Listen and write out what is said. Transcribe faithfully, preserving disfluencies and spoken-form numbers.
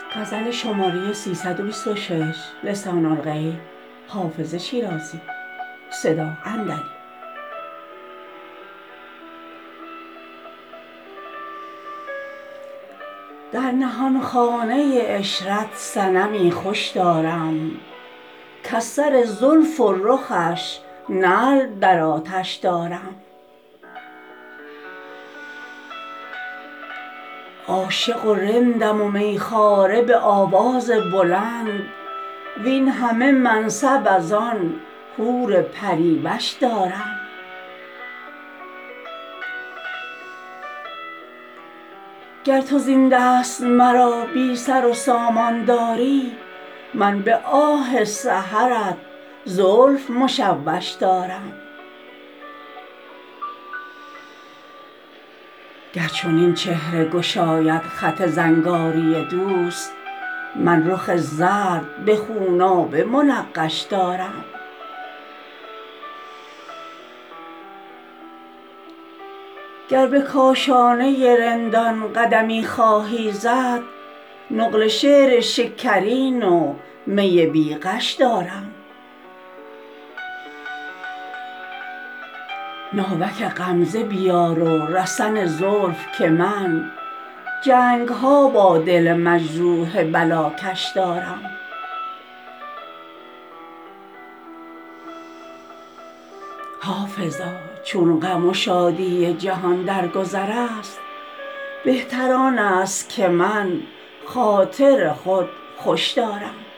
غزل شماره سیصد و بیست و شش لسان الغیب حافظ شیرازی صدا عندلیب در نهانخانه عشرت صنمی خوش دارم کز سر زلف و رخش نعل در آتش دارم عاشق و رندم و میخواره به آواز بلند وین همه منصب از آن حور پریوش دارم گر تو زین دست مرا بی سر و سامان داری من به آه سحرت زلف مشوش دارم گر چنین چهره گشاید خط زنگاری دوست من رخ زرد به خونابه منقش دارم گر به کاشانه رندان قدمی خواهی زد نقل شعر شکرین و می بی غش دارم ناوک غمزه بیار و رسن زلف که من جنگ ها با دل مجروح بلاکش دارم حافظا چون غم و شادی جهان در گذر است بهتر آن است که من خاطر خود خوش دارم